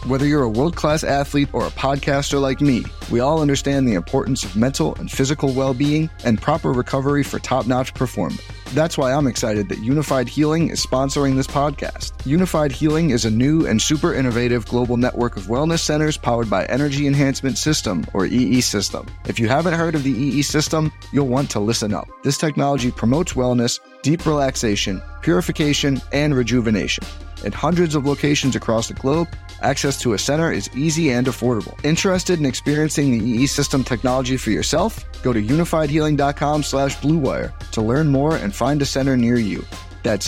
Whether you're a world-class athlete or a podcaster like me, we all understand the importance of mental and physical well-being and proper recovery for top-notch performance. That's why I'm excited that Unified Healing is sponsoring this podcast. Unified Healing is a new and super innovative global network of wellness centers powered by Energy Enhancement System, or EE System. If you haven't heard of the EE System, you'll want to listen up. This technology promotes wellness, deep relaxation, purification, and rejuvenation. In hundreds of locations across the globe, access to a center is easy and affordable. Interested in experiencing the EE System technology for yourself? Go to unifiedhealing.com/bluewire to learn more and find a center near you. That's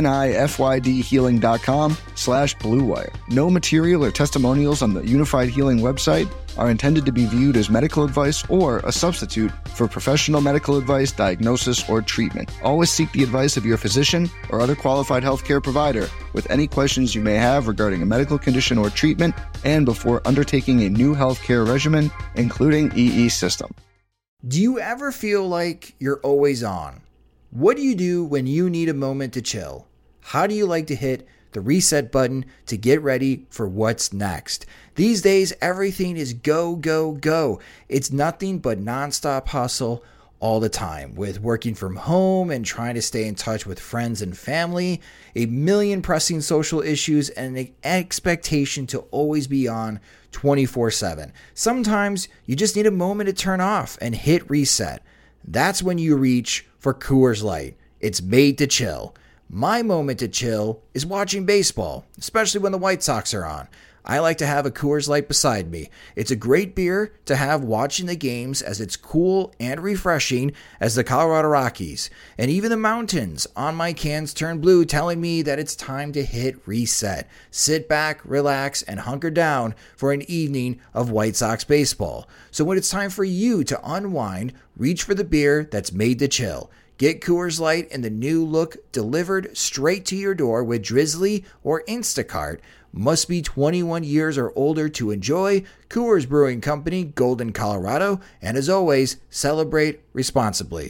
unifydhealing.com/bluewire. No material or testimonials on the Unified Healing website are intended to be viewed as medical advice or a substitute for professional medical advice, diagnosis, or treatment. Always seek the advice of your physician or other qualified healthcare provider with any questions you may have regarding a medical condition or treatment and before undertaking a new healthcare regimen, including EE System. Do you ever feel like you're always on? What do you do when you need a moment to chill? How do you like to hit the reset button to get ready for what's next? These days, everything is go, go, go. It's nothing but nonstop hustle all the time, with working from home and trying to stay in touch with friends and family, a million pressing social issues, and an expectation to always be on 24/7. Sometimes you just need a moment to turn off and hit reset. That's when you reach for Coors Light. It's made to chill. My moment to chill is watching baseball, especially when the White Sox are on. I like to have a Coors Light beside me. It's a great beer to have watching the games, as it's cool and refreshing as the Colorado Rockies. And even the mountains on my cans turn blue, telling me that it's time to hit reset. Sit back, relax, and hunker down for an evening of White Sox baseball. So when it's time for you to unwind, reach for the beer that's made to chill. Get Coors Light in the new look delivered straight to your door with Drizzly or Instacart. Must be 21 years or older to enjoy. Coors Brewing Company, Golden, Colorado. And as always, celebrate responsibly.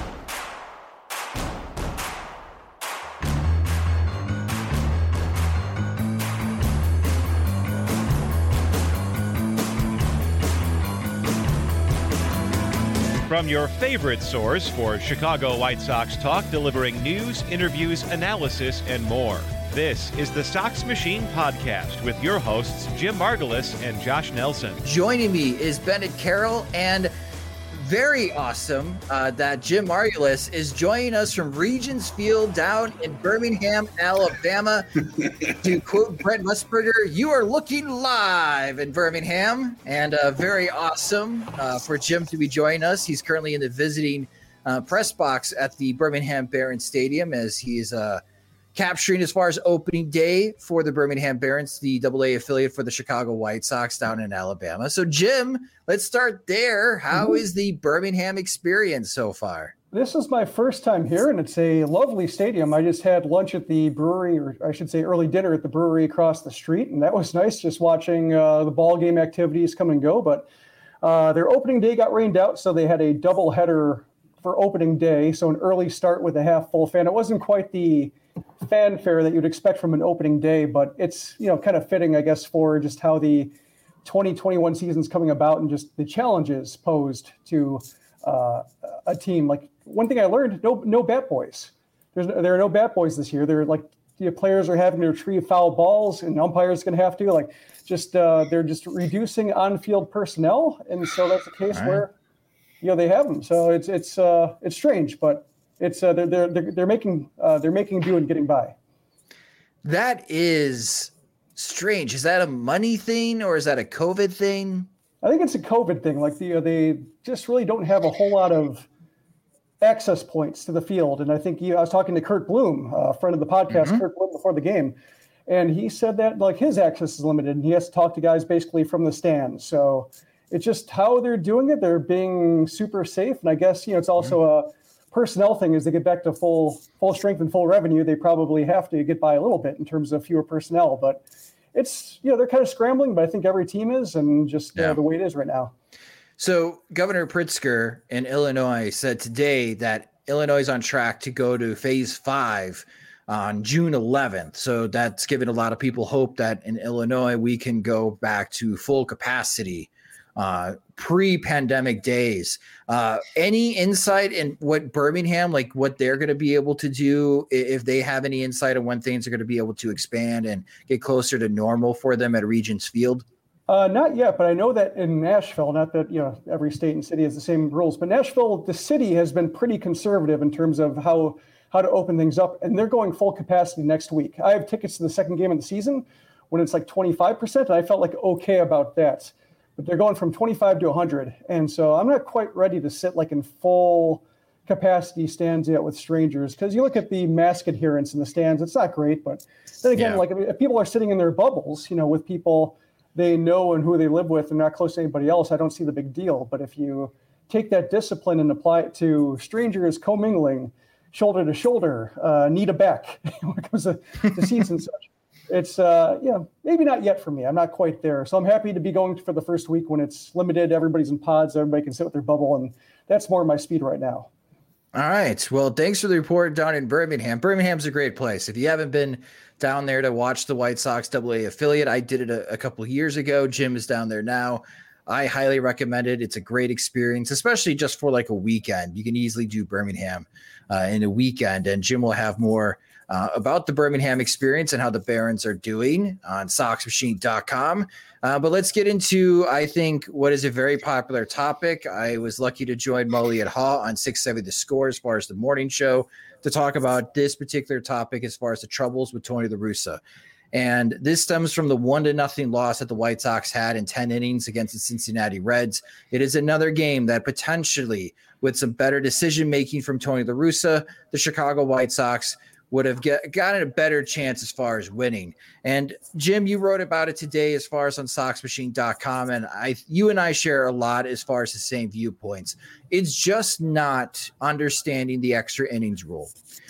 From your favorite source for Chicago White Sox talk, delivering news, interviews, analysis, and more. This is the Sox Machine Podcast with your hosts, Jim Margulis and Josh Nelson. Joining me is Bennett Carroll, and very awesome that Jim Margulis is joining us from Regions Field down in Birmingham, Alabama. To quote Brent Musburger, you are looking live in Birmingham, and very awesome for Jim to be joining us. He's currently in the visiting press box at the Birmingham Barons Stadium, as he is capturing as far as opening day for the Birmingham Barons, the AA affiliate for the Chicago White Sox down in Alabama. So, Jim, let's start there. How is the Birmingham experience so far? This is my first time here, and it's a lovely stadium. I just had lunch at the brewery, or I should say early dinner at the brewery across the street, and that was nice, just watching the ball game activities come and go. But their opening day got rained out, so they had a double header for opening day, so an early start with a half-full fan. It wasn't quite the fanfare that you'd expect from an opening day, but it's, kind of fitting, I guess, for just how the 2021 season's coming about and just the challenges posed to a team. Like, one thing I learned, no bat boys. There are no bat boys this year. They're like, players are having to retrieve foul balls, and umpires going to have to they're just reducing on-field personnel, and so that's a case where they have them. So it's strange, but it's they're making do and getting by. That is strange. Is that a money thing or is that a COVID thing? I think it's a COVID thing. Like they just really don't have a whole lot of access points to the field. And I think I was talking to Kurt Bloom, a friend of the podcast, Kurt Bloom, before the game, and he said that his access is limited and he has to talk to guys basically from the stands. So it's just how they're doing it. They're being super safe, and I guess it's also a personnel thing. As they get back to full strength and full revenue, they probably have to get by a little bit in terms of fewer personnel. But it's they're kind of scrambling, but I think every team is, and just the way it is right now. So Governor Pritzker in Illinois said today that Illinois is on track to go to phase 5 on June 11th. So that's given a lot of people hope that in Illinois we can go back to full capacity, pre-pandemic days. Any insight in what Birmingham, like what they're going to be able to do, if they have any insight on when things are going to be able to expand and get closer to normal for them at Regents Field? Not yet, but I know that in Nashville, not that every state and city has the same rules, but Nashville, the city has been pretty conservative in terms of how to open things up, and they're going full capacity next week. I have tickets to the second game of the season when it's like 25%, and I felt like okay about that. But they're going from 25 to 100, and so I'm not quite ready to sit like in full capacity stands yet with strangers, because you look at the mask adherence in the stands, it's not great. But then again, like if people are sitting in their bubbles, with people they know and who they live with and not close to anybody else, I don't see the big deal. But if you take that discipline and apply it to strangers commingling, shoulder to shoulder, knee to back when it comes to seats and such, it's maybe not yet for me. I'm not quite there. So I'm happy to be going for the first week when it's limited. Everybody's in pods. Everybody can sit with their bubble, and that's more my speed right now. All right. Well, thanks for the report down in Birmingham. Birmingham's a great place. If you haven't been down there to watch the White Sox AA affiliate, I did it a couple of years ago. Jim is down there now. I highly recommend it. It's a great experience, especially just for like a weekend. You can easily do Birmingham in a weekend, and Jim will have more about the Birmingham experience and how the Barons are doing on SoxMachine.com. But let's get into, I think, what is a very popular topic. I was lucky to join Mully at Haw on 670 The Score as far as the morning show to talk about this particular topic as far as the troubles with Tony La Russa. And this stems from the 1-0 loss that the White Sox had in 10 innings against the Cincinnati Reds. It is another game that potentially, with some better decision-making from Tony La Russa, the Chicago White Sox would have gotten a better chance as far as winning. And Jim, you wrote about it today as far as on SoxMachine.com, and you and I share a lot as far as the same viewpoints. It's just not understanding the extra innings rule,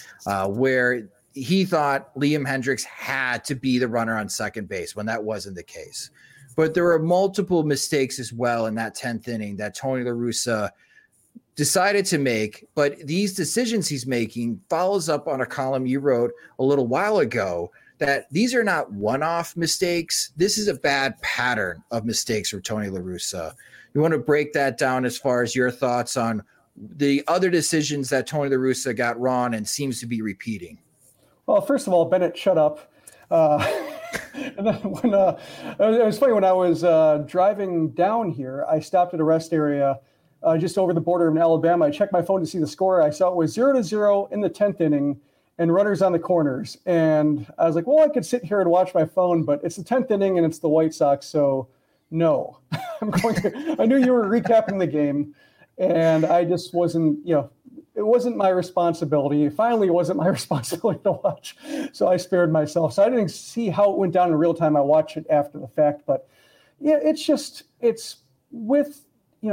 where he thought Liam Hendriks had to be the runner on second base when that wasn't the case. But there were multiple mistakes as well in that 10th inning that Tony La Russa decided to make, but these decisions he's making follows up on a column you wrote a little while ago that these are not one-off mistakes. This is a bad pattern of mistakes for Tony La Russa. You want to break that down as far as your thoughts on the other decisions that Tony La Russa got wrong and seems to be repeating? Well, first of all, Bennett, shut up. And then it was funny, when I was driving down here, I stopped at a rest area just over the border in Alabama. I checked my phone to see the score. I saw it was 0-0 in the 10th inning and runners on the corners. And I was like, well, I could sit here and watch my phone, but it's the 10th inning and it's the White Sox. So no, I knew you were recapping the game, and I just wasn't, it wasn't my responsibility. Finally, it wasn't my responsibility to watch. So I spared myself. So I didn't see how it went down in real time. I watched it after the fact, but yeah, it's with,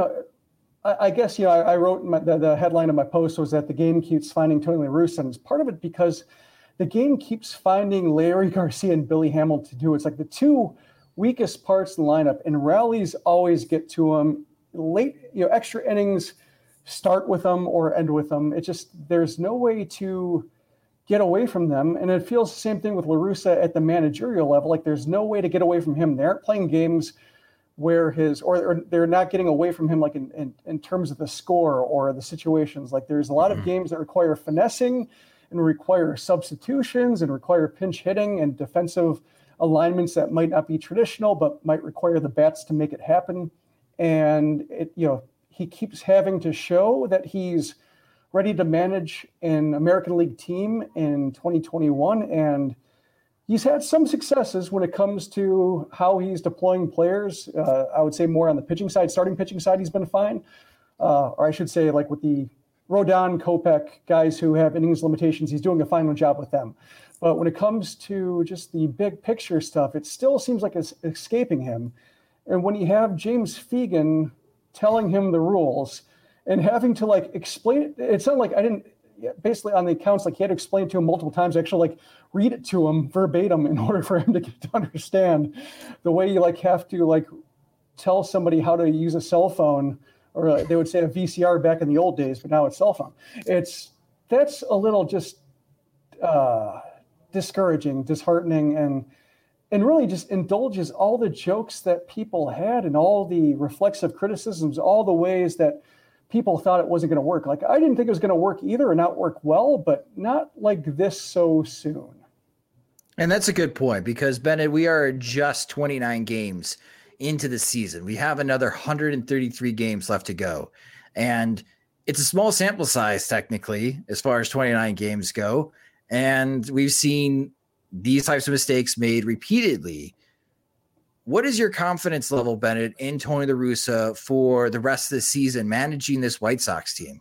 I guess, I wrote the headline of my post was that the game keeps finding Tony La Russa, and it's part of it because the game keeps finding Larry Garcia and Billy Hamilton to do. It's like the two weakest parts in the lineup, and rallies always get to them late. Extra innings start with them or end with them. It just, there's no way to get away from them, and it feels the same thing with La Russa at the managerial level. Like there's no way to get away from him. They aren't playing games where or they're not getting away from him, like in terms of the score or the situations. Like there's a lot of games that require finessing and require substitutions and require pinch hitting and defensive alignments that might not be traditional, but might require the bats to make it happen. And he keeps having to show that he's ready to manage an American League team in 2021. And he's had some successes when it comes to how he's deploying players. I would say more on the pitching side, starting pitching side, he's been fine. Or I should say, like with the Rodon, Kopech guys who have innings limitations, he's doing a fine job with them. But when it comes to just the big picture stuff, it still seems like it's escaping him. And when you have James Fegan telling him the rules and having to explain it sounded like I didn't, basically on the accounts, like he had to explain to him multiple times, actually read it to him verbatim in order for him to get to understand the way you have to tell somebody how to use a cell phone, or they would say a VCR back in the old days, but now it's cell phone. That's a little just discouraging, disheartening, and really just indulges all the jokes that people had and all the reflexive criticisms, all the ways that people thought it wasn't going to work. Like, I didn't think it was going to work either, and not work well, but not like this so soon. And that's a good point, because Bennett, we are just 29 games into the season. We have another 133 games left to go. And it's a small sample size, technically, as far as 29 games go. And we've seen these types of mistakes made repeatedly. What is your confidence level, Bennett, in Tony La Russa for the rest of the season managing this White Sox team?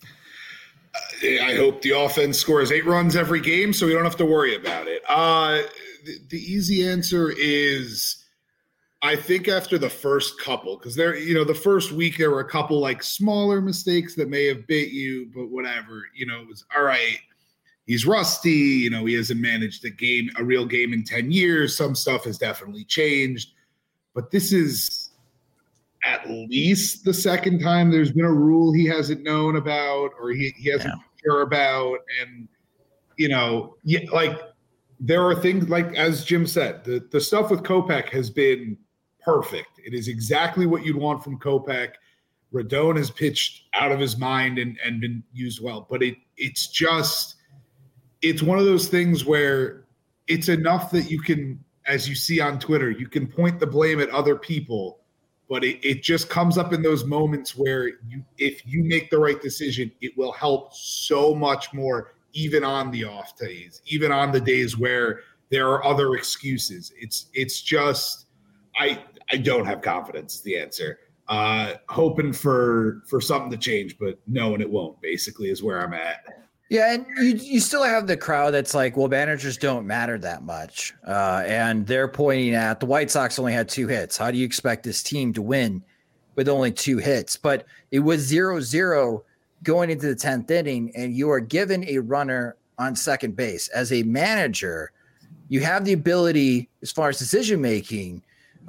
I hope the offense scores 8 runs every game so we don't have to worry about it. The easy answer is, I think after the first couple, because the first week there were a couple like smaller mistakes that may have bit you, but whatever, it was all right. He's rusty, he hasn't managed a real game in 10 years. Some stuff has definitely changed, but this is at least the second time there's been a rule he hasn't known about, or he hasn't care about. And, there are things like, as Jim said, the stuff with Kopech has been perfect. It is exactly what you'd want from Kopech. Rodon has pitched out of his mind and been used well, but it's one of those things where it's enough that you can, as you see on Twitter, you can point the blame at other people, but it just comes up in those moments where if you make the right decision, it will help so much more, even on the off days, even on the days where there are other excuses. It's just, I don't have confidence is the answer. Hoping for something to change, but knowing it won't, basically, is where I'm at. Yeah, and you still have the crowd that's like, well, managers don't matter that much. And they're pointing at the White Sox only had 2 hits. How do you expect this team to win with only 2 hits? But it was 0-0 going into the 10th inning, and you are given a runner on second base. As a manager, you have the ability, as far as decision-making,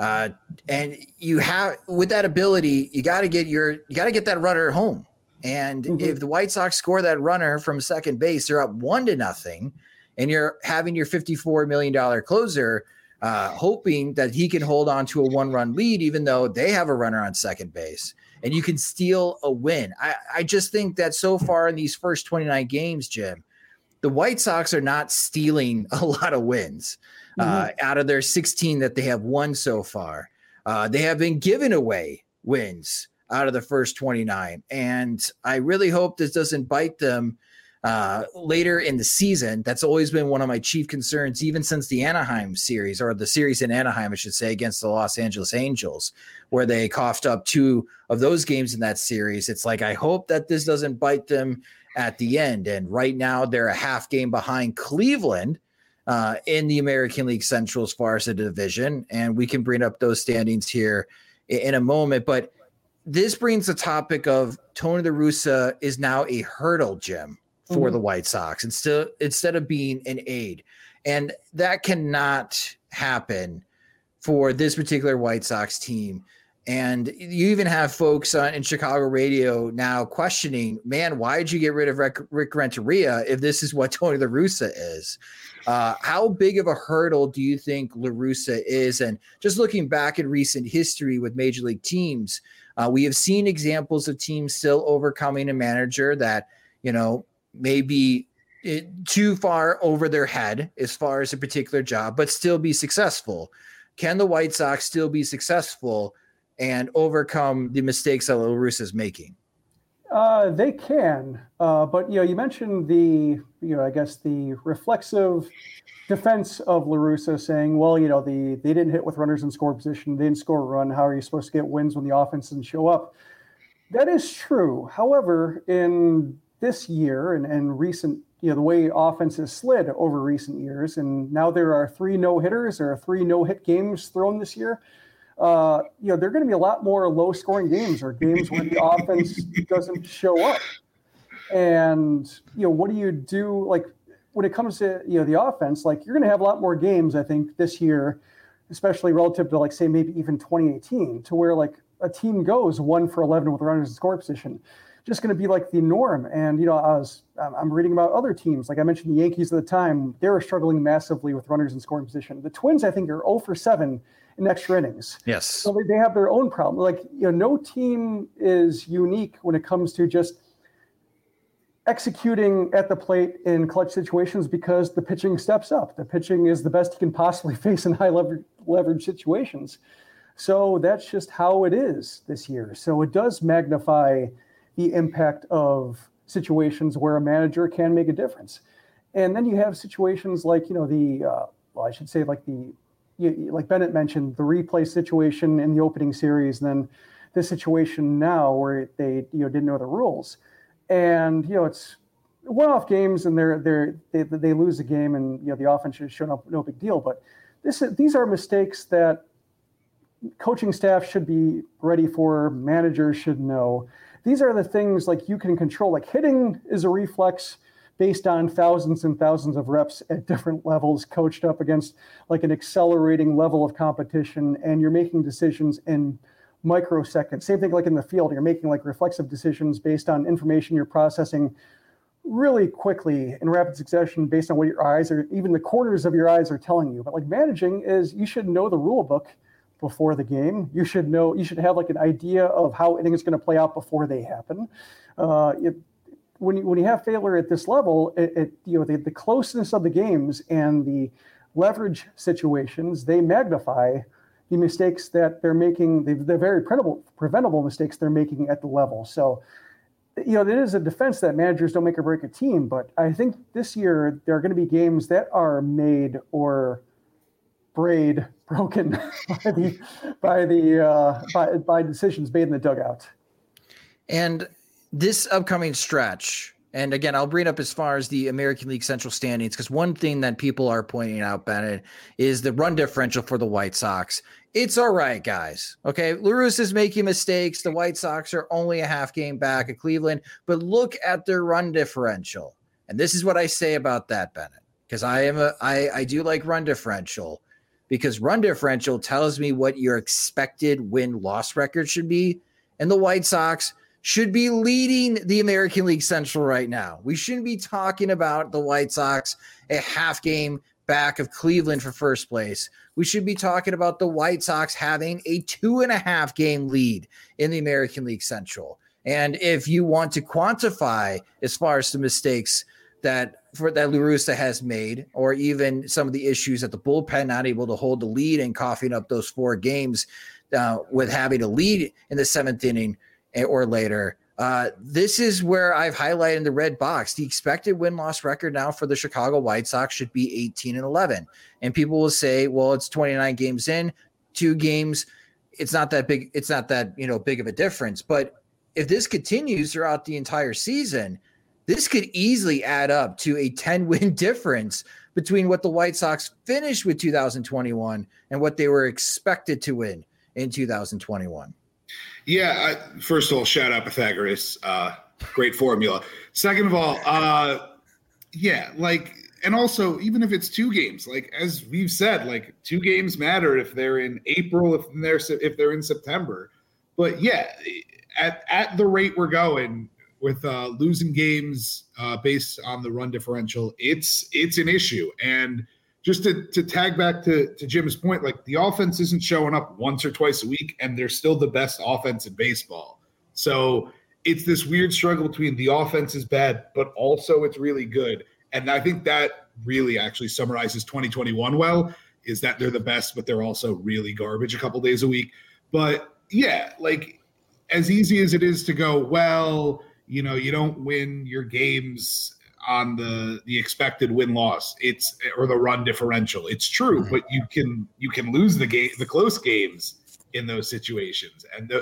and you have, with that ability, you got to get that runner home. And if the White Sox score that runner from second base, they're up 1-0, and you're having your $54 million closer, hoping that he can hold on to a 1-run lead, even though they have a runner on second base, and you can steal a win. I just think that so far in these first 29 games, Jim, the White Sox are not stealing a lot of wins out of their 16 that they have won so far. They have been giving away wins out of the first 29. And I really hope this doesn't bite them later in the season. That's always been one of my chief concerns, even since the Anaheim series, or the series in Anaheim, I should say, against the Los Angeles Angels, where they coughed up 2 of those games in that series. It's like, I hope that this doesn't bite them at the end. And right now they're a half game behind Cleveland in the American League Central as far as the division. And we can bring up those standings here in a moment. But this brings the topic of Tony La Russa is now a hurdle, Jim, for the White Sox instead of being an aid. And that cannot happen for this particular White Sox team. And you even have folks in Chicago radio now questioning, man, why did you get rid of Rick Renteria if this is what Tony La Russa is? How big of a hurdle do you think La Russa is? And just looking back at recent history with major league teams, we have seen examples of teams still overcoming a manager that, may be too far over their head as far as a particular job, but still be successful. Can the White Sox still be successful and overcome the mistakes that La Russa is making? They can, but you mentioned the reflexive defense of La Russa, saying, well, they didn't hit with runners in score position, they didn't score a run. How are you supposed to get wins when the offense doesn't show up? That is true. However, in this year and recent, the way offense has slid over recent years, and now there are 3 no-hitters or 3 no-hit games thrown this year. There are going to be a lot more low-scoring games, or games where the offense doesn't show up. And what do you do? Like, when it comes to the offense, like, you're going to have a lot more games, I think, this year, especially relative to, like, say, maybe even 2018, to where like a team goes 1 for 11 with runners in score position. just going to be like the norm. And, I'm reading about other teams. Like I mentioned, the Yankees at the time, they were struggling massively with runners in scoring position. The Twins, I think, are 0 for 7 in extra innings. Yes. So they have their own problem. Like, no team is unique when it comes to just executing at the plate in clutch situations because the pitching steps up. The pitching is the best you can possibly face in high leverage situations. So that's just how it is this year. So it does magnify the impact of situations where a manager can make a difference. And then you have situations like, like Bennett mentioned, the replay situation in the opening series, and then this situation now where they, didn't know the rules. And, it's one-off games and they lose a game and, the offense should show up, no big deal. But these are mistakes that coaching staff should be ready for, managers should know. These are the things like you can control. Like hitting is a reflex based on thousands and thousands of reps at different levels, coached up against like an accelerating level of competition, and you're making decisions in microseconds. Same thing like in the field, you're making like reflexive decisions based on information you're processing really quickly in rapid succession based on what your eyes or even the corners of your eyes are telling you. But like managing is, you should know the rule book before the game. You should have like an idea of how anything is going to play out before they happen. When you have failure at this level, the closeness of the games and the leverage situations, they magnify the mistakes that they're making. They're very preventable mistakes they're making at the level. So, it is a defense that managers don't make or break a team. But I think this year there are going to be games that are made or broken by decisions made in the dugout. And this upcoming stretch, and again, I'll bring up as far as the American League Central standings, because one thing that people are pointing out, Bennett, is the run differential for the White Sox. It's all right, guys. Okay, La Russa is making mistakes. The White Sox are only a half game back of Cleveland, but look at their run differential. And this is what I say about that, Bennett, because I do like run differential, because run differential tells me what your expected win-loss record should be, and the White Sox should be leading the American League Central right now. We shouldn't be talking about the White Sox a half game back of Cleveland for first place. We should be talking about the White Sox having a 2.5 game lead in the American League Central. And if you want to quantify as far as the mistakes that La Russa has made, or even some of the issues that the bullpen not able to hold the lead and coughing up those 4 games with having a lead in the 7th inning or later, this is where I've highlighted in the red box. The expected win-loss record now for the Chicago White Sox should be 18-11. And people will say, well, it's 29 games in, 2 games. It's not that big. It's not that, big of a difference. But if this continues throughout the entire season, this could easily add up to a 10-win difference between what the White Sox finished with 2021 and what they were expected to win in 2021. Yeah, first of all, shout out Pythagoras. Great formula. Second of all, and also, even if it's 2 games, like as we've said, like 2 games matter if they're in April, if they're in September. But yeah, at the rate we're going with losing games based on the run differential, it's an issue. And just to tag back to Jim's point, like the offense isn't showing up once or twice a week, and they're still the best offense in baseball. So it's this weird struggle between the offense is bad, but also it's really good. And I think that really actually summarizes 2021 well, is that they're the best, but they're also really garbage a couple days a week. But yeah, like as easy as it is to go, well, you don't win your games on the expected win-loss, or the run differential. It's true, but you can lose the close games in those situations, and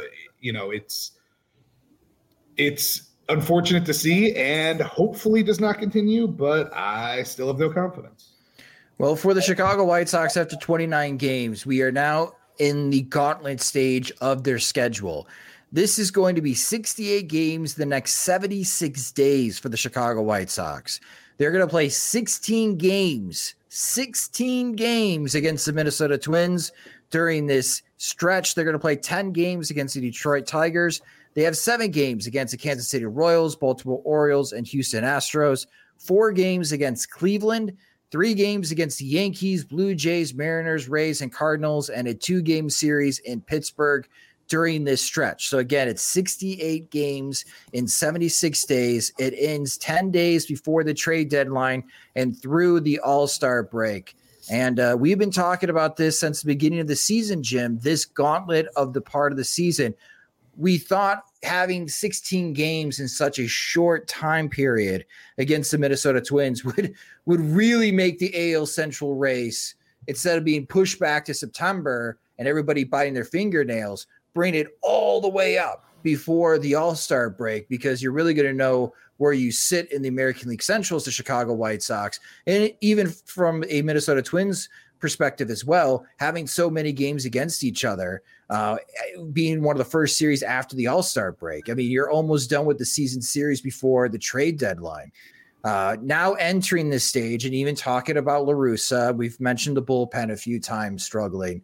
it's unfortunate to see, and hopefully does not continue. But I still have no confidence. Well, for the Chicago White Sox, after 29 games, we are now in the gauntlet stage of their schedule. This is going to be 68 games the next 76 days for the Chicago White Sox. They're going to play 16 games against the Minnesota Twins during this stretch. They're going to play 10 games against the Detroit Tigers. They have 7 games against the Kansas City Royals, Baltimore Orioles, and Houston Astros, 4 games against Cleveland, 3 games against the Yankees, Blue Jays, Mariners, Rays, and Cardinals, and a 2-game series in Pittsburgh during this stretch. So again, it's 68 games in 76 days. It ends 10 days before the trade deadline and through the All-Star break. And we've been talking about this since the beginning of the season, Jim, this gauntlet of the part of the season. We thought having 16 games in such a short time period against the Minnesota Twins would really make the AL Central race, instead of being pushed back to September and everybody biting their fingernails, bring it all the way up before the All-Star break, because you're really going to know where you sit in the American League Central as the Chicago White Sox. And even from a Minnesota Twins perspective as well, having so many games against each other, being one of the first series after the All-Star break. I mean, you're almost done with the season series before the trade deadline. Now entering this stage and even talking about La Russa, we've mentioned the bullpen a few times struggling.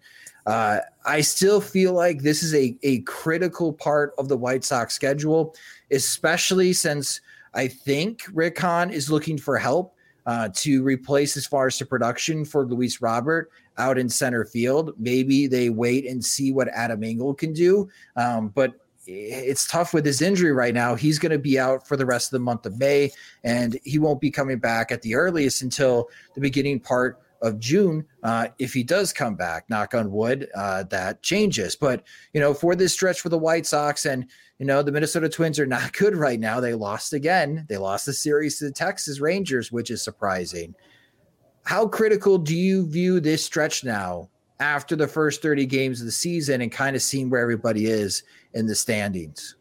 I still feel like this is a critical part of the White Sox schedule, especially since I think Rick Hahn is looking for help to replace, as far as the production, for Luis Robert out in center field. Maybe they wait and see what Adam Engel can do. But it's tough with his injury right now. He's going to be out for the rest of the month of May, and he won't be coming back at the earliest until the beginning part of June. If he does come back, knock on wood, that changes. But, for this stretch for the White Sox, and, the Minnesota Twins are not good right now. They lost again. They lost the series to the Texas Rangers, which is surprising. How critical do you view this stretch now after the first 30 games of the season and kind of seeing where everybody is in the standings?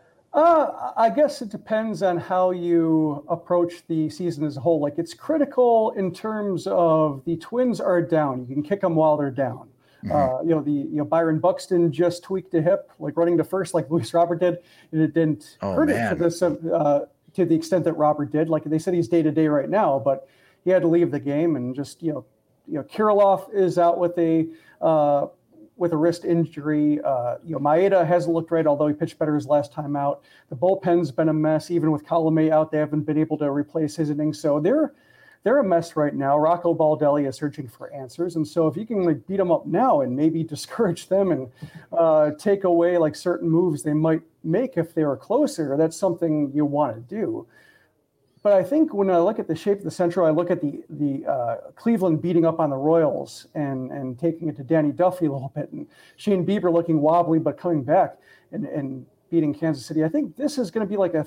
I guess it depends on how you approach the season as a whole. Like, it's critical in terms of the Twins are down. You can kick them while they're down. Mm-hmm. Byron Buxton just tweaked a hip, like running to first, like Luis Robert did, and it didn't hurt it to the extent that Robert did. Like they said, he's day to day right now, but he had to leave the game, and just Kirilloff is out with a wrist injury. Maeda hasn't looked right, although he pitched better his last time out. The bullpen's been a mess. Even with Colomé out, they haven't been able to replace his innings. So they're a mess right now. Rocco Baldelli is searching for answers. And so if you can beat them up now and maybe discourage them and take away certain moves they might make if they were closer, that's something you want to do. But I think when I look at the shape of the Central, I look at the Cleveland beating up on the Royals and taking it to Danny Duffy a little bit, and Shane Bieber looking wobbly but coming back and beating Kansas City. I think this is going to be like a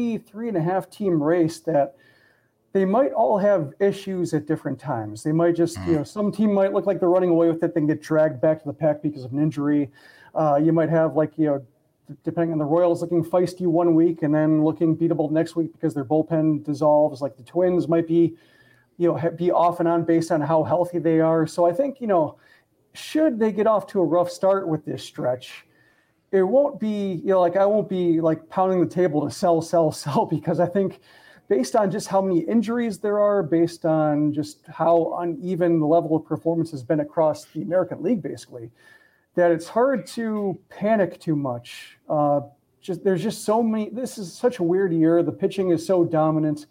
3.5 team race that they might all have issues at different times. They might just, some team might look like they're running away with it, then get dragged back to the pack because of an injury. You might have depending on the Royals, looking feisty one week and then looking beatable next week because their bullpen dissolves. Like the Twins might be off and on based on how healthy they are. So I think, should they get off to a rough start with this stretch, it won't be, I won't be pounding the table to sell, because I think based on just how many injuries there are, based on just how uneven the level of performance has been across the American League, basically, that it's hard to panic too much. There's just so many. This is such a weird year. The pitching is so dominant.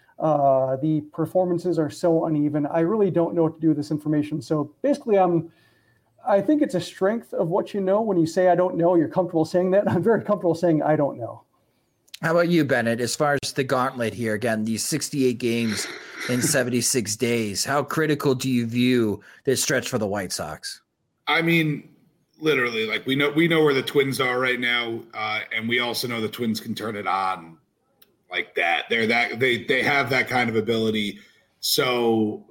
The performances are so uneven. I really don't know what to do with this information. So basically, I think it's a strength of what you know. When you say I don't know, you're comfortable saying that. I'm very comfortable saying I don't know. How about you, Bennett? As far as the gauntlet here, again, these 68 games in 76 days, how critical do you view this stretch for the White Sox? I mean, literally, we know where the Twins are right now, and we also know the Twins can turn it on like that. They have that kind of ability. So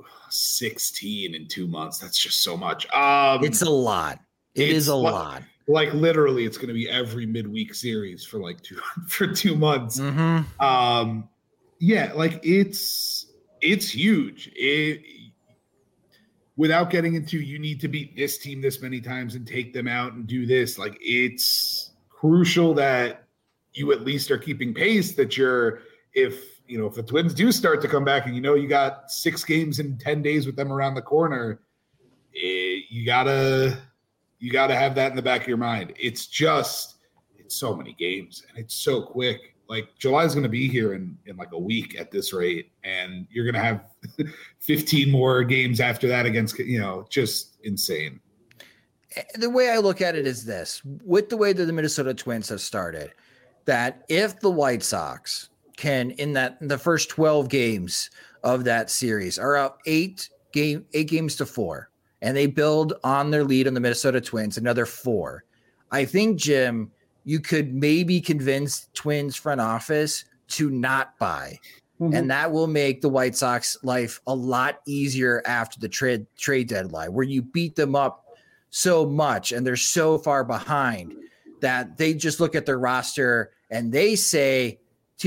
16 in 2 months, that's just so much. It's a lot. It is a lot. Literally, it's going to be every midweek series for 2 months. Mm-hmm. It's huge. Without getting into, you need to beat this team this many times and take them out and do this. It's crucial that you at least are keeping pace. That if the Twins do start to come back and you got 6 games in 10 days with them around the corner, you gotta You got to have that in the back of your mind. It's so many games and it's so quick. Like July is going to be here in like a week at this rate. And you're going to have 15 more games after that against, just insane. The way I look at it is this: with the way that the Minnesota Twins have started, that if the White Sox can, in the first 12 games of that series, are up 8 games to 4, and they build on their lead on the Minnesota Twins another 4, I think, Jim, you could maybe convince Twins front office to not buy. Mm-hmm. And that will make the White Sox life a lot easier after the trade deadline, where you beat them up so much and they're so far behind that they just look at their roster and they say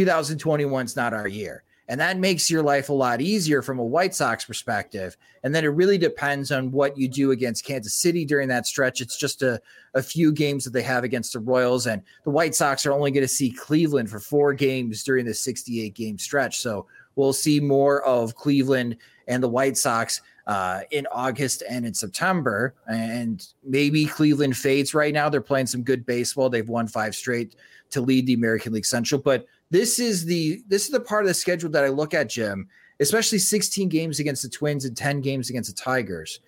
2021 is not our year. And that makes your life a lot easier from a White Sox perspective. And then it really depends on what you do against Kansas City during that stretch. It's just a few games that they have against the Royals. And the White Sox are only going to see Cleveland for 4 games during the 68-game stretch. So we'll see more of Cleveland and the White Sox in August and in September. And maybe Cleveland fades right now. They're playing some good baseball. They've won 5 straight to lead the American League Central. But this is the part of the schedule that I look at, Jim, especially 16 games against the Twins and 10 games against the Tigers.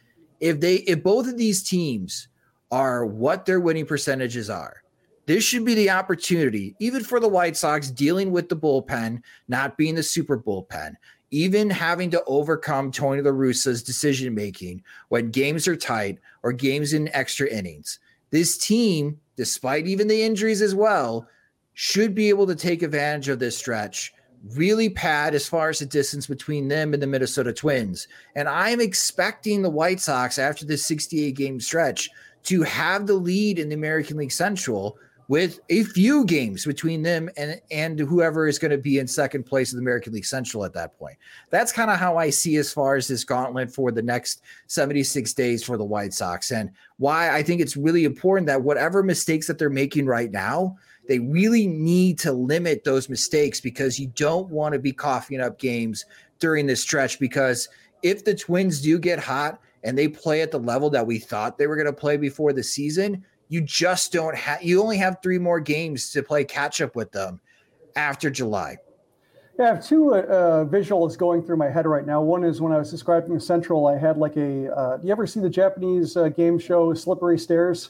If both of these teams are what their winning percentages are, this should be the opportunity, even for the White Sox, dealing with the bullpen, not being the super bullpen, even having to overcome Tony La Russa's decision-making when games are tight or games in extra innings. This team, despite even the injuries as well, should be able to take advantage of this stretch, really pad as far as the distance between them and the Minnesota Twins. And I'm expecting the White Sox, after this 68-game stretch, to have the lead in the American League Central with a few games between them and whoever is going to be in second place in the American League Central at that point. That's kind of how I see as far as this gauntlet for the next 76 days for the White Sox, and why I think it's really important that whatever mistakes that they're making right now, they really need to limit those mistakes, because you don't want to be coughing up games during this stretch. Because if the Twins do get hot and they play at the level that we thought they were going to play before the season, you just don't have, you only have 3 more games to play catch up with them after July. Yeah, I have 2 visuals going through my head right now. One is when I was describing the Central, I had like do you ever see the Japanese game show Slippery Stairs?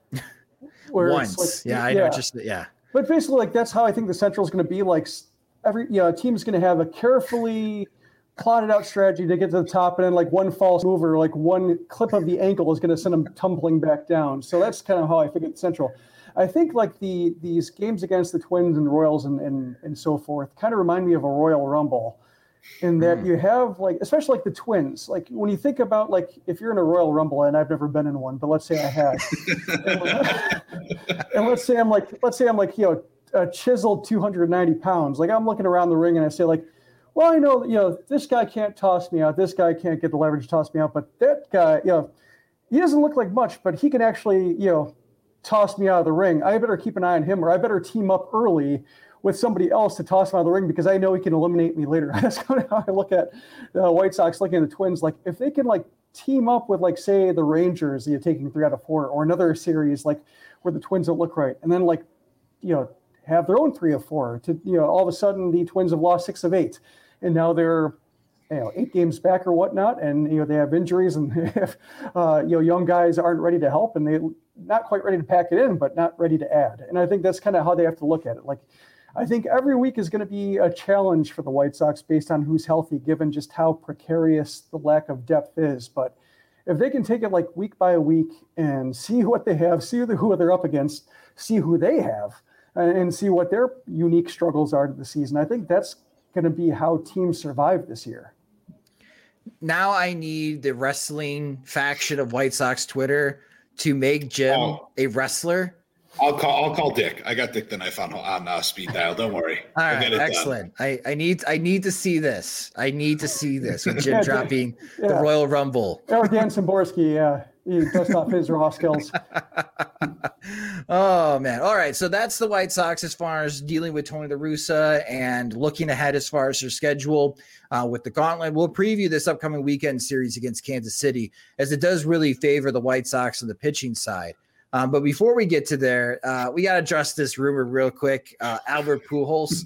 Once. Like, I know. But basically, like, that's how I think the Central is going to be. Like, every team is going to have a carefully plotted out strategy to get to the top, and then like one false move or like one clip of the ankle is going to send them tumbling back down. So that's kind of how I think it's Central. I think like these games against the Twins and Royals and so forth kind of remind me of a Royal Rumble, in that you have, like, especially like the Twins, like when you think about, like, if you're in a Royal Rumble, and I've never been in one, but let's say I have, and let's say I'm like a chiseled 290 pounds. Like, I'm looking around the ring and I say, like, well, I know, this guy can't toss me out. This guy can't get the leverage to toss me out, but that guy, he doesn't look like much, but he can actually, toss me out of the ring. I better keep an eye on him, or I better team up early with somebody else to toss him out of the ring, because I know he can eliminate me later. That's kind of how I look at the White Sox, looking at the Twins. Like, if they can, like, team up with, like, say, the Rangers, taking 3 out of 4, or another series, like, where the Twins don't look right, and then, like, have their own 3 of 4, to, all of a sudden the Twins have lost 6 of 8, and now they're, 8 games back or whatnot, and, they have injuries, and they have, young guys aren't ready to help, and they're not quite ready to pack it in, but not ready to add. And I think that's kind of how they have to look at it. Like, I think every week is going to be a challenge for the White Sox based on who's healthy, given just how precarious the lack of depth is. But if they can take it like week by week and see what they have, see who they're up against, see who they have, and see what their unique struggles are to the season, I think that's going to be how teams survive this year. Now I need the wrestling faction of White Sox Twitter to make Jim a wrestler. I'll call Dick. I got Dick the knife on speed dial. Don't worry. All right, excellent. I need to see this. I need to see this with Jim dropping the Royal Rumble. Or Dan Szymborski, he dust off his raw skills. Oh, man. All right. So that's the White Sox as far as dealing with Tony La Russa and looking ahead as far as their schedule with the gauntlet. We'll preview this upcoming weekend series against Kansas City, as it does really favor the White Sox on the pitching side. But before we get to there, we got to address this rumor real quick. Albert Pujols.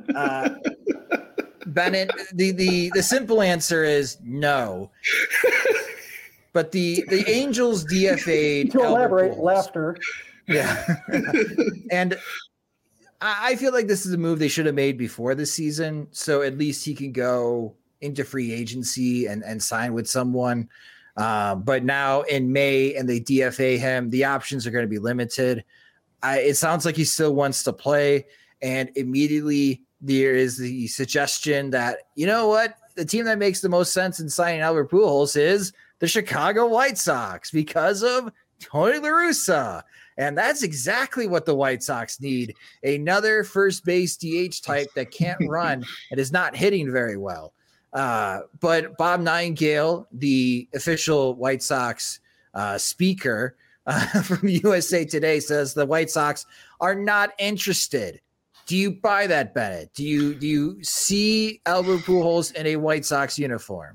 Bennett, the simple answer is no. But the Angels DFA'd to elaborate, Pujols. laughter. Yeah. And I feel like this is a move they should have made before the season, so at least he can go into free agency and sign with someone. But now in May and they DFA him, the options are going to be limited. It sounds like he still wants to play, and immediately there is the suggestion that, you know what, the team that makes the most sense in signing Albert Pujols is the Chicago White Sox because of Tony La Russa. And that's exactly what the White Sox need. Another first base DH type that can't run and is not hitting very well. But Bob Nightingale, the official White Sox speaker from USA Today, says the White Sox are not interested. Do you buy that, Bennett? Do you see Albert Pujols in a White Sox uniform?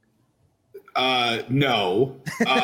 No.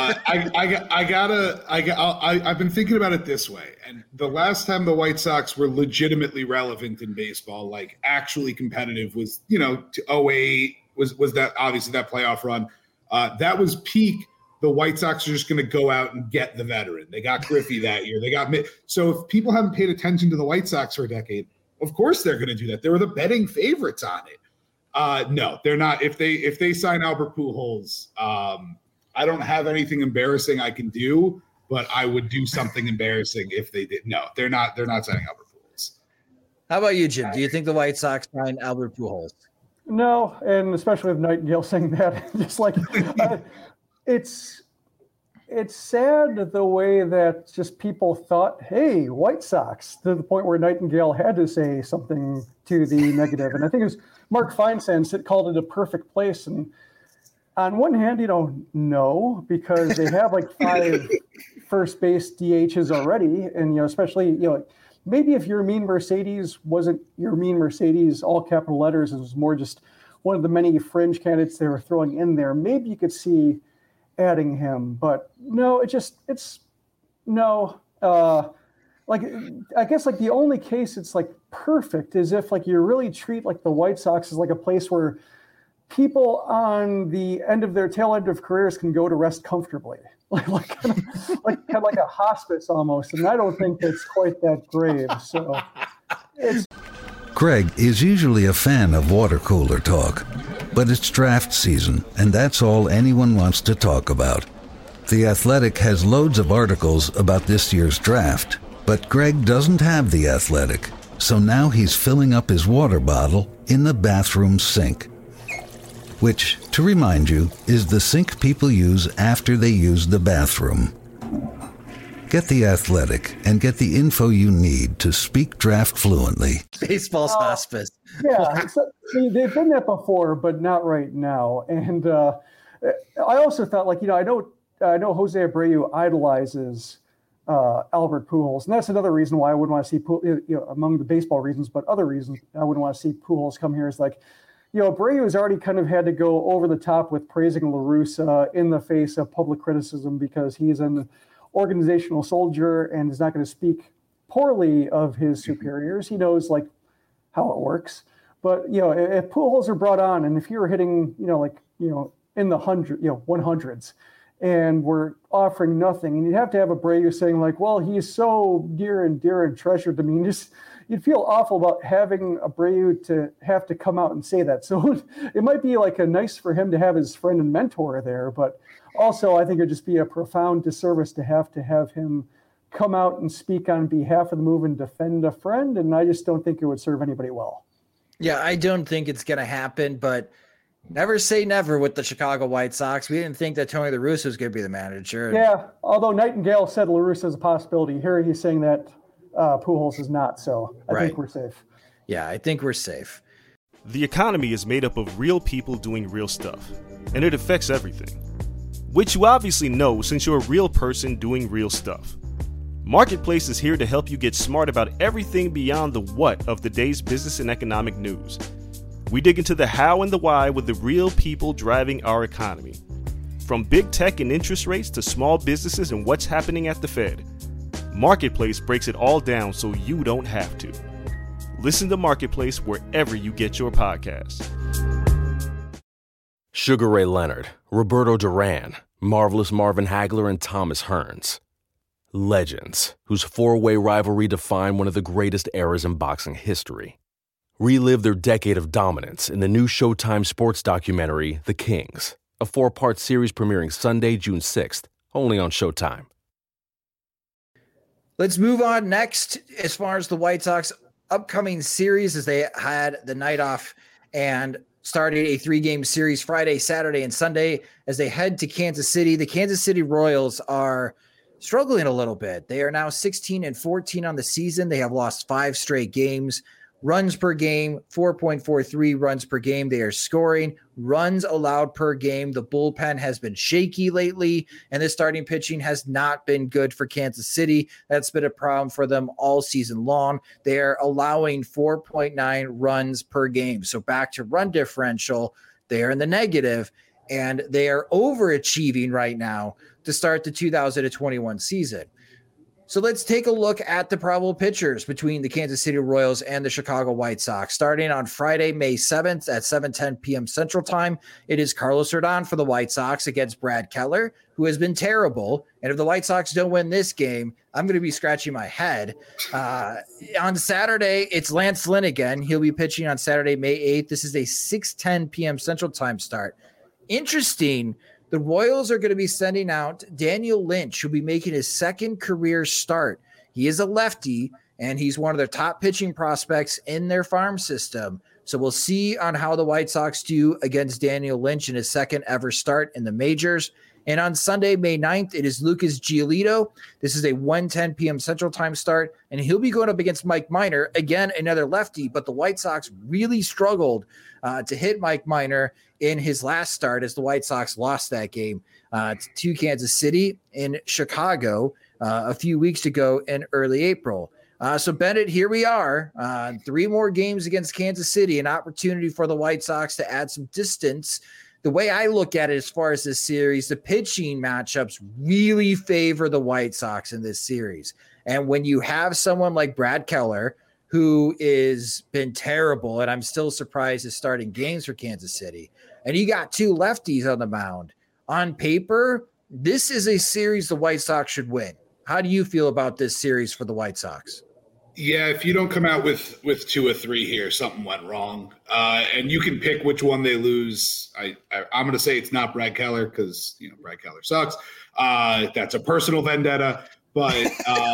I've been thinking about it this way. And the last time the White Sox were legitimately relevant in baseball, like actually competitive, was, to 2008 was that obviously that playoff run. That was peak. The White Sox are just going to go out and get the veteran. They got Griffey that year. So if people haven't paid attention to the White Sox for a decade, of course they're going to do that. They were the betting favorites on it. No, they're not. If they sign Albert Pujols, I don't have anything embarrassing I can do, but I would do something embarrassing if they did. No, they're not signing Albert Pujols. How about you, Jim? Do you think the White Sox sign Albert Pujols? No, and especially with Nightingale saying that, just like it's sad the way that just people thought, hey, White Sox, to the point where Nightingale had to say something to the negative. And I think it was Mark Feinsand that called it a perfect place. And on one hand, no, because they have like 5 first base DHs already. And, especially, maybe if your mean Mercedes wasn't your mean Mercedes, all capital letters, it was more just one of the many fringe candidates they were throwing in there, maybe you could see adding him. But no, it's no. I guess like the only case it's like perfect is if like you really treat like the White Sox as like a place where people on the tail end of careers can go to rest comfortably, like kind of like a hospice almost. And I don't think it's quite that grave. So Greg is usually a fan of water cooler talk, but it's draft season, and that's all anyone wants to talk about. The Athletic has loads of articles about this year's draft, but Greg doesn't have The Athletic, so now he's filling up his water bottle in the bathroom sink. Which, to remind you, is the sink people use after they use the bathroom. Get The Athletic and get the info you need to speak draft fluently. Baseball's hospice. Yeah, they've been that before, but not right now. And I also thought, I know Jose Abreu idolizes Albert Pujols, and that's another reason why I wouldn't want to see among the baseball reasons, but other reasons I wouldn't want to see Pujols come here is Abreu has already kind of had to go over the top with praising La Russa in the face of public criticism because he's an organizational soldier and is not going to speak poorly of his superiors. He knows how it works. But if Pujols are brought on, and if you were hitting in the 100s, and we're offering nothing, and you'd have to have Abreu saying well, he's so dear and treasured to me. You'd feel awful about having Abreu to have to come out and say that. So it might be a nice for him to have his friend and mentor there, but also I think it'd just be a profound disservice to have him come out and speak on behalf of the move and defend a friend. And I just don't think it would serve anybody well. Yeah, I don't think it's going to happen, but never say never with the Chicago White Sox. We didn't think that Tony La Russa was going to be the manager. Yeah, although Nightingale said La Russa is a possibility. Here he's saying that Pujols is not, so I think we're safe. Yeah, I think we're safe. The economy is made up of real people doing real stuff, and it affects everything. Which you obviously know since you're a real person doing real stuff. Marketplace is here to help you get smart about everything beyond the what of the day's business and economic news. We dig into the how and the why with the real people driving our economy. From big tech and interest rates to small businesses and what's happening at the Fed, Marketplace breaks it all down so you don't have to. Listen to Marketplace wherever you get your podcasts. Sugar Ray Leonard, Roberto Duran, Marvelous Marvin Hagler, and Thomas Hearns. Legends, whose four-way rivalry defined one of the greatest eras in boxing history. Relive their decade of dominance in the new Showtime sports documentary, The Kings, a 4-part series premiering Sunday, June 6th, only on Showtime. Let's move on next as far as the White Sox upcoming series, as they had the night off and started a 3-game series Friday, Saturday, and Sunday as they head to Kansas City. The Kansas City Royals are struggling a little bit. They are now 16-14 on the season. They have lost 5 straight games. Runs per game, 4.43 runs per game. They are scoring runs allowed per game. The bullpen has been shaky lately, and the starting pitching has not been good for Kansas City. That's been a problem for them all season long. They are allowing 4.9 runs per game. So back to run differential, they are in the negative, and they are overachieving right now to start the 2021 season. So let's take a look at the probable pitchers between the Kansas City Royals and the Chicago White Sox. Starting on Friday, May 7th at 7:10 p.m. Central Time, it is Carlos Rodon for the White Sox against Brad Keller, who has been terrible. And if the White Sox don't win this game, I'm going to be scratching my head. On Saturday, it's Lance Lynn again. He'll be pitching on Saturday, May 8th. This is a 6:10 p.m. Central Time start. Interesting. The Royals are going to be sending out Daniel Lynch, who'll be making his second career start. He is a lefty, and he's one of their top pitching prospects in their farm system. So we'll see on how the White Sox do against Daniel Lynch in his second ever start in the majors. And on Sunday, May 9th, it is Lucas Giolito. This is a 1:10 p.m. Central Time start, and he'll be going up against Mike Minor, again, another lefty, but the White Sox really struggled to hit Mike Minor in his last start as the White Sox lost that game to Kansas City in Chicago a few weeks ago in early April. So, Bennett, here we are. 3 more games against Kansas City, an opportunity for the White Sox to add some distance. The way I look at it as far as this series, the pitching matchups really favor the White Sox in this series. And when you have someone like Brad Keller, who is been terrible, and I'm still surprised is starting games for Kansas City, and you got 2 lefties on the mound, on paper, this is a series the White Sox should win. How do you feel about this series for the White Sox? Yeah, if you don't come out with 2 or 3 here, something went wrong. And you can pick which one they lose. I'm going to say it's not Brad Keller because, Brad Keller sucks. That's a personal vendetta. But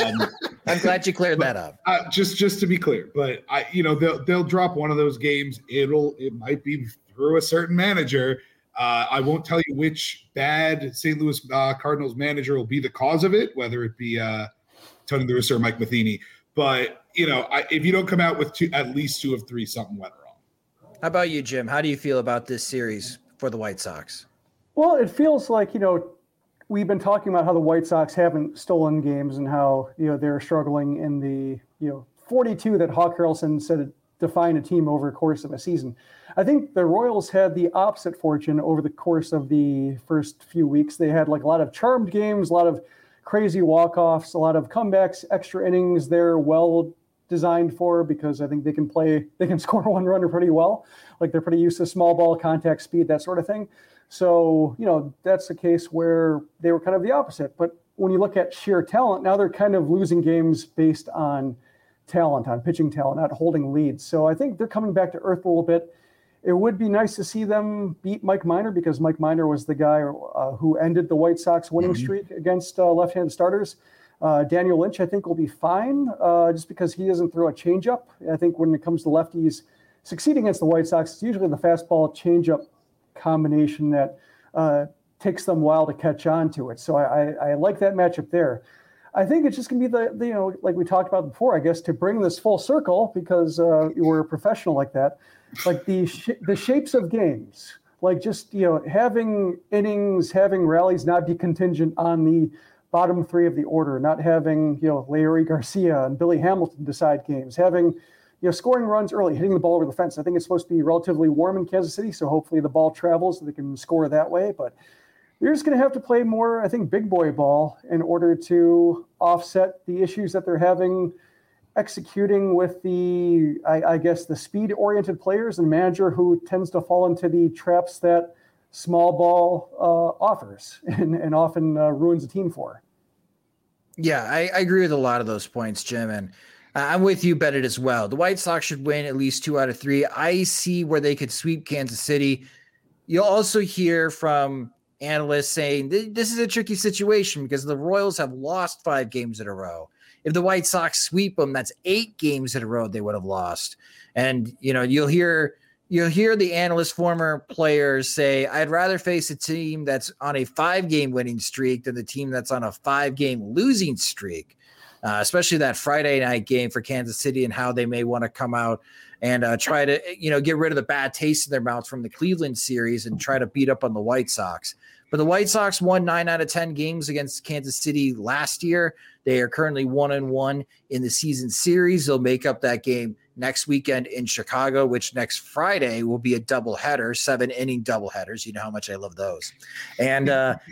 I'm glad you cleared that up. Just to be clear, but they'll drop one of those games. It might be through a certain manager. I won't tell you which bad St. Louis Cardinals manager will be the cause of it, whether it be Tony Lewis or Mike Matheny. But if you don't come out with at least 2 of 3, something went wrong. How about you, Jim? How do you feel about this series for the White Sox? Well, it feels like we've been talking about how the White Sox haven't stolen games and how they're struggling in the 42 that Hawk Harrelson said define a team over the course of a season. I think the Royals had the opposite fortune over the course of the first few weeks. They had a lot of charmed games, a lot of crazy walk-offs, a lot of comebacks, extra innings they're well designed for because I think they can score 1 runner pretty well. They're pretty used to small ball contact speed, that sort of thing. So, that's a case where they were kind of the opposite. But when you look at sheer talent, now they're kind of losing games based on talent, on pitching talent, not holding leads. So I think they're coming back to earth a little bit. It would be nice to see them beat Mike Minor because Mike Minor was the guy who ended the White Sox winning streak against left-handed starters. Daniel Lynch, I think, will be fine just because he doesn't throw a changeup. I think when it comes to lefties succeeding against the White Sox, it's usually the fastball changeup combination that takes them a while to catch on to it. So I like that matchup there. I think it's just going to be the like we talked about before, I guess, to bring this full circle because we're a professional like that. The shapes of games, just having innings, having rallies not be contingent on the bottom three of the order, not having, Larry Garcia and Billy Hamilton decide games, having, scoring runs early, hitting the ball over the fence. I think it's supposed to be relatively warm in Kansas City, so hopefully the ball travels so they can score that way. But they're just going to have to play more, I think, big boy ball in order to offset the issues that they're having executing with the, I guess, the speed-oriented players and manager who tends to fall into the traps that small ball offers and often ruins a team for. Yeah, I agree with a lot of those points, Jim, and I'm with you, Bennett, as well. The White Sox should win at least 2 out of 3. I see where they could sweep Kansas City. You'll also hear from analysts saying this is a tricky situation because the Royals have lost 5 games in a row. If the White Sox sweep them, that's 8 games in a row they would have lost. And, you'll hear the analysts, former players say, I'd rather face a team that's on a 5-game winning streak than the team that's on a 5-game losing streak, especially that Friday night game for Kansas City and how they may want to come out and try to, get rid of the bad taste in their mouth from the Cleveland series and try to beat up on the White Sox. But the White Sox won 9 out of 10 games against Kansas City last year. They are currently 1-1 in the season series. They'll make up that game next weekend in Chicago, which next Friday will be a doubleheader, 7-inning doubleheaders. You know how much I love those. And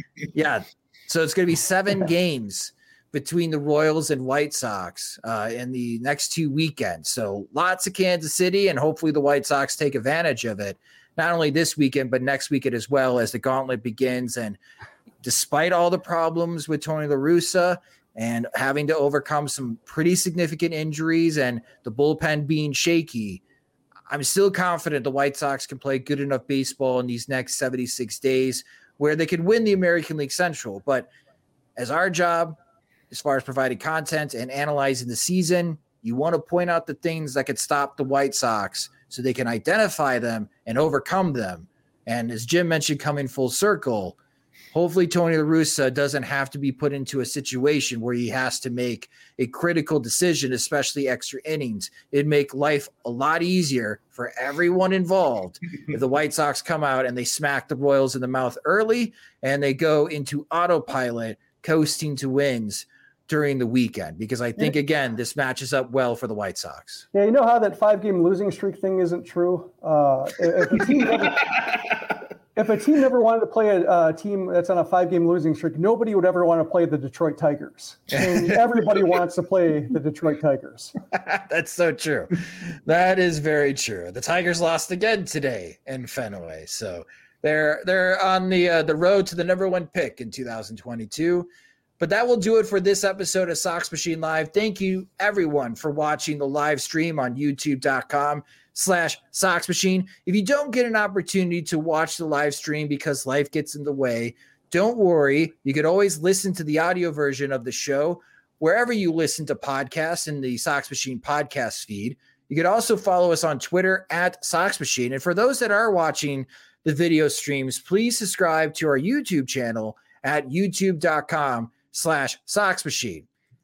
so it's going to be 7 games between the Royals and White Sox in the next 2 weekends. So lots of Kansas City, and hopefully the White Sox take advantage of it, not only this weekend, but next weekend as well as the gauntlet begins. And despite all the problems with Tony La Russa and having to overcome some pretty significant injuries and the bullpen being shaky, I'm still confident the White Sox can play good enough baseball in these next 76 days where they could win the American League Central. But as our job, as far as providing content and analyzing the season, you want to point out the things that could stop the White Sox so they can identify them and overcome them. And as Jim mentioned, coming full circle, hopefully Tony La Russa doesn't have to be put into a situation where he has to make a critical decision, especially extra innings. It'd make life a lot easier for everyone involved if the White Sox come out and they smack the Royals in the mouth early and they go into autopilot, coasting to wins during the weekend, because I think, again, this matches up well for the White Sox. Yeah, you know how that 5-game losing streak thing isn't true? If a team never wanted to play a team that's on a 5-game losing streak, nobody would ever want to play the Detroit Tigers. And everybody wants to play the Detroit Tigers. That's so true. That is very true. The Tigers lost again today in Fenway. So they're on the road to the number 1 pick in 2022. But that will do it for this episode of Sox Machine Live. Thank you, everyone, for watching the live stream on youtube.com/Sox Machine. If you don't get an opportunity to watch the live stream because life gets in the way, don't worry. You could always listen to the audio version of the show wherever you listen to podcasts in the Sox Machine podcast feed. You could also follow us on Twitter @Sox Machine. And for those that are watching the video streams, please subscribe to our YouTube channel at youtube.com/Sox Machine.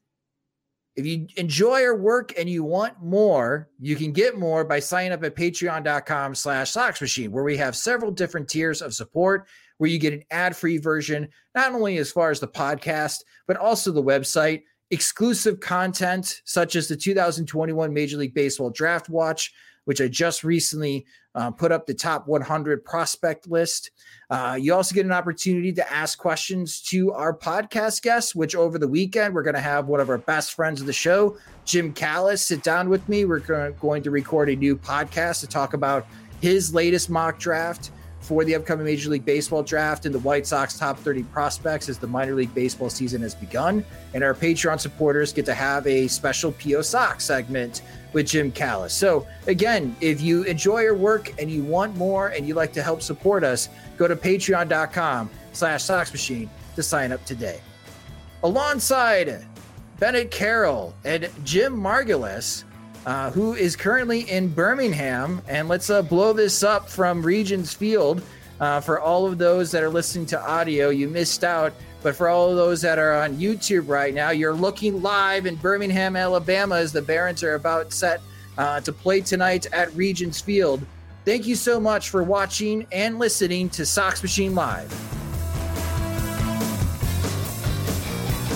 If you enjoy our work and you want more, you can get more by signing up at patreon.com/Sox Machine, where we have several different tiers of support, where you get an ad-free version, not only as far as the podcast, but also the website, exclusive content such as the 2021 Major League Baseball Draft Watch, which I just recently put up the top 100 prospect list. You also get an opportunity to ask questions to our podcast guests, which over the weekend, we're going to have one of our best friends of the show, Jim Callis, sit down with me. We're going to record a new podcast to talk about his latest mock draft for the upcoming Major League Baseball draft and the White Sox top 30 prospects as the minor league baseball season has begun. And our Patreon supporters get to have a special PO Sox segment with Jim Callis. So again, if you enjoy our work and you want more and you'd like to help support us, go to patreon.com/Sox Machine to sign up today. Alongside Bennett Carroll and Jim Margulis, who is currently in Birmingham. And let's blow this up from Regions Field. For all of those that are listening to audio, you missed out. But for all of those that are on YouTube right now, you're looking live in Birmingham, Alabama, as the Barons are about set to play tonight at Regions Field. Thank you so much for watching and listening to Sox Machine Live.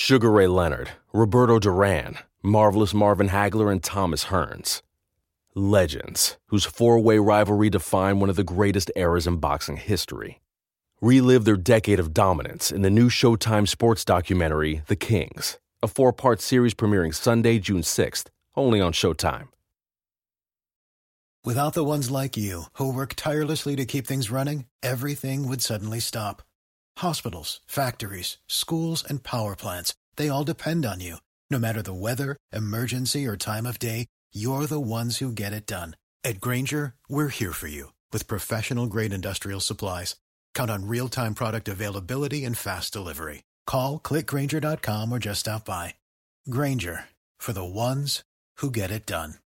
Sugar Ray Leonard, Roberto Duran, Marvelous Marvin Hagler, and Thomas Hearns. Legends, whose four-way rivalry defined one of the greatest eras in boxing history. Relive their decade of dominance in the new Showtime sports documentary, The Kings, a 4-part series premiering Sunday, June 6th, only on Showtime. Without the ones like you, who work tirelessly to keep things running, everything would suddenly stop. Hospitals, factories, schools, and power plants, they all depend on you. No matter the weather, emergency, or time of day, you're the ones who get it done. At Grainger, we're here for you with professional-grade industrial supplies. Count on real-time product availability and fast delivery. Call, click Grainger.com, or just stop by. Grainger, for the ones who get it done.